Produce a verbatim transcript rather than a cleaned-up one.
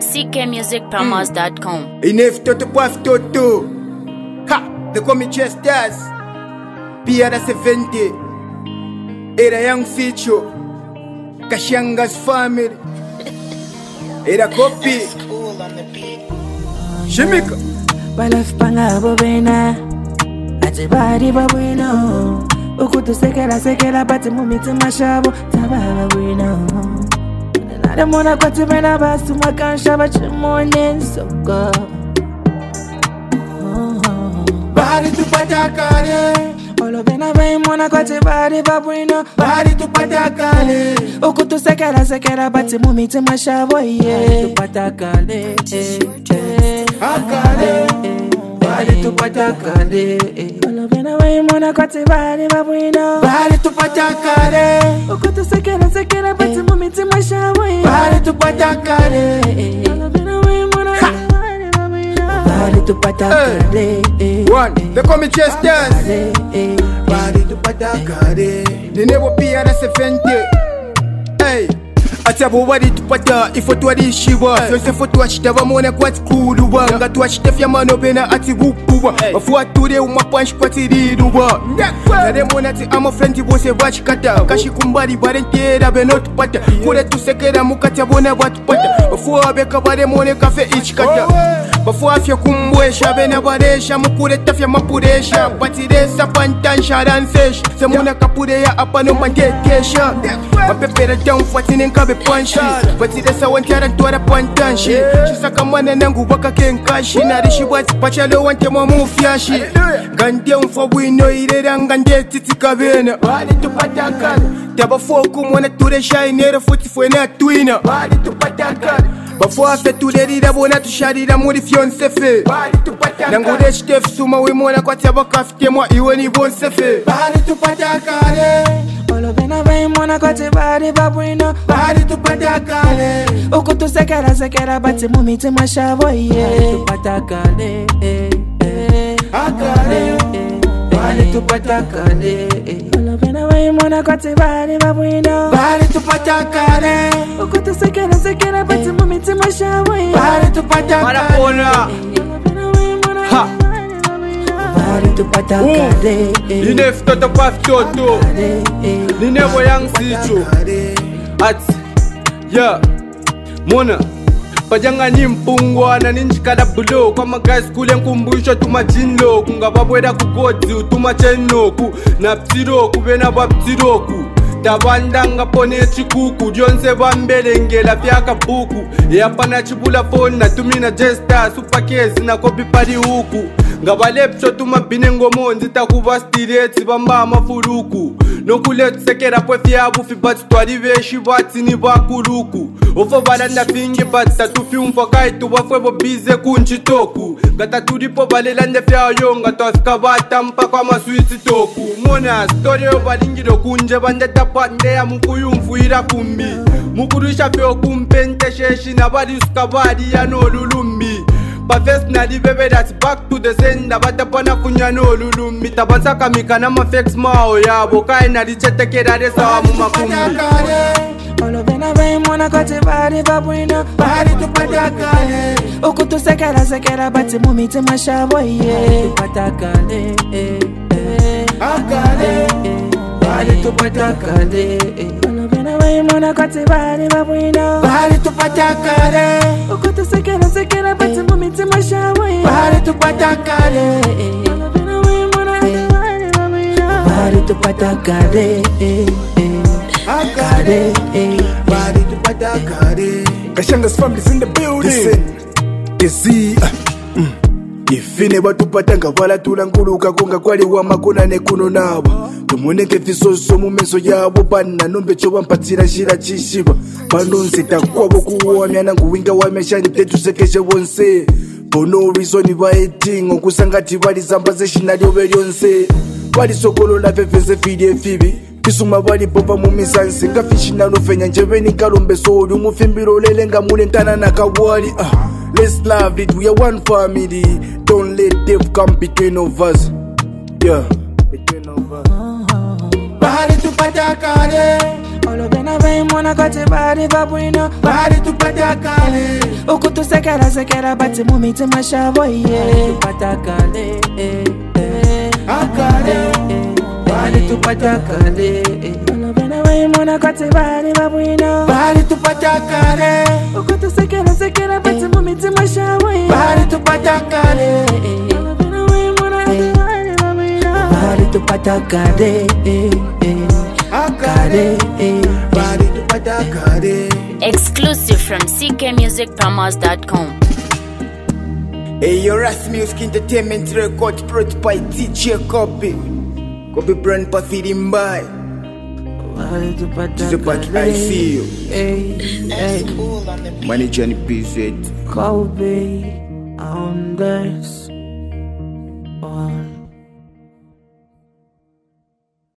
C K music promos dot com. Inef toto paf toto. Ha, they call me Chesters. Piara seventy. Era young feature. Kashanga's family. Era copy. Shimika. Balaf panga bobena. Ajibari babuino. Ukutu sekera sekera bati mumiti mashabo. Tababa buino. Namona kwa tibena basu makansha bachimone soko. Bari tu patakale. Olo bena vai mona kwa tibari babuino. Bari tu patakale. Ukutu sekera sekera bati mumiti mashabo ye. Tu patakale. Akale. Bari tu patakale. Olo bena vai mona kwa tibari babuino. Bari tu patakale. Ukutu sekera sekera bati mumiti mashabo ye. Bari tu patakale. Olo bena vai mona bari tu patakale. One, they call me Chesters. Bari tu patakale. They never be at a seventy. Hey. Atabo wari tupata ifo twari shiwa Yose fo twashita bamona kwati kuluwa Nga twashita fyamano bena ati wupuwa Wafuwa ture umapanshi kwati riruwa Nare mona ti ama friendly bose vachikata Kashi kumbari barentera beno tupata Kure tusekera mukati abona batupata Wafuwa beka bare mone kafe ichikata Wafuwa fya kumbwesha bena baresha Mukure tafya mapuresha Batiresa pantansha ransesha Semona kapureya apano mangekesha Mapepera down fatine nkabe panshi Batiresa wantara ntwara pantanshi Shisaka mwana nangu waka kenkashi Narishi wati pachalo wante mamufyashi Gandye mfabu ino irera ngandye titi kabena Bari tupatakana Taba foku mwana turesha inero futi fwena tuina Bari tupatakana Bafo afe turerira bona tusharira muri fyonsefe Bari tupatakana Nangure shtef suma wimona kwa taba kafite mwa iwe ni bonsefe Bari tupatakane Olo bena vai mona kwa tibari babuino. Bari tu patakale. Ukutu sekera sekera bati mumiti mashabo ye. Bari tu patakale. Akale. Bari tu patakale. Olo bena vai mona kwa tibari babuino. Bari tu patakale. Ukutu sekera sekera bati mumiti mashabo ye. Bari tu patakale. Marapona. Ha. Bari tu patakale. Inef toto paf toto. Ninebo yang sicho. At yeah. Mona Pajanga nimpungwa na ninjikada bulo Kwa guys kule nkumbusho tumachinlo Kungababweda kugodzi tumachenoku Naptiro kubena baptiroku Tabandanga pone chikuku Dionse bambelengela fyaka buku Yapana chibula phone na tumina jesta Supakezi na kopi pari huku Ngabalepsho tumabinengo monzi Takuba stireti bamba amafuruku Nokuletu sekera pwe fyabu Fibati twari veshi bati ni bakuluku Ofo balanda fingi bati Tatufi umfakai tuwafwebo bize kunchitoku Gata turipo balelande fyayo Ngata fika batampa kwa maswiti toku Mona story yo balingiro kunje Bande tapande ya mukuyumfuira kumbi Mukurusha fyo kumpente sheshi Na bali uskabadi ya no lulumbi Bafes na di bebe that's back to the sender Bata pana kunya no lulumbi Tabasa kamika na mafex mao ya Bokai na di chete kera resa wa mumakumbi Olo bena vai mona kwa tibari babuino. Bari tu patakale. Ukutu sekera sekera bati mumiti mashabo ye. Bari tu patakale. Akale. Bari tu patakale. Olo bena vai mona kwa tibari babuino. Bari tu patakale. Ukutu sekera sekera bati mumiti mashabo ye. Bari tu patakale. Olo bena vai mona bari tu patakale. Akale. Bari tu patakale. Kashanga's family's in the building. Listen, Kezi, uh, mm. Ifine batupata ngavala tulanguluka konga kwali wa makona nekuno nabo tumuneke fisoso mu meso yabo panna nombe choba mpatsira shira chishiba panonse takwabo kuwona nangu winga wa meshani tetu sekeshe wonse for no reason ba eating okusangati bali zambaze shinali oberyonse bali sokolo la fefeze fide fibi Kisuma bali popa mumisansi nga fishina nufenya njeveni kalombe soli umufimbiro lele nga mule ntana na kawali uh, let's love it, we are one family. Don't let death come between of us. Yeah, between of us. Bari tu patakale. Olo bena vai mona kwa tibari babuino. Bari tu patakale. Ukutu sekera sekera bati mumiti mashabo yeah. Tupata kale eh, eh. Akale Bali tupata kale eh. Unabena we mwana kote bali babuino Bali tupata kale Ukutu sekera sekera bati mumiti mashabo yeah. Bali tupata kale Unabena we mwana kote bali babuino Bali tupata kale eh, eh. Akale Bali tupata kale. Exclusive from c k music promos dot com. Hey, your Ras Music Entertainment Records brought by D J Kobe. Kobe brand pathidin by. Zupat, I see you. Hey, hey. Manager and P Z. Kobe on this.